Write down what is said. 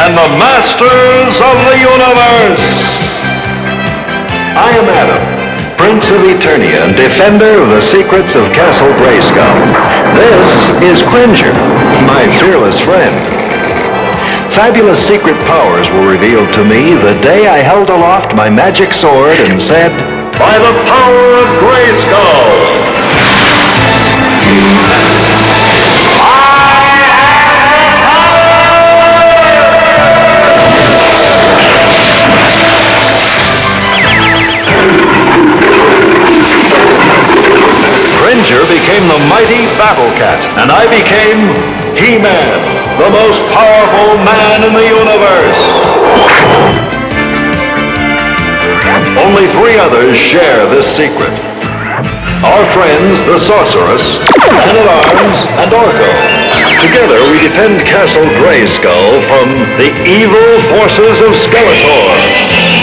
and the masters of the universe. I am Adam, Prince of Eternia and defender of the secrets of Castle Grayskull. This is Cringer, my fearless friend. Fabulous secret powers were revealed to me the day I held aloft my magic sword and said, "By the power of Grayskull!" Cringer became the mighty Battle Cat, and I became He-Man, the most powerful man in the universe. Only 3 others share this secret. Our friends, the Sorceress, Man-at-Arms, and Orko. Together we defend Castle Grayskull from the evil forces of Skeletor.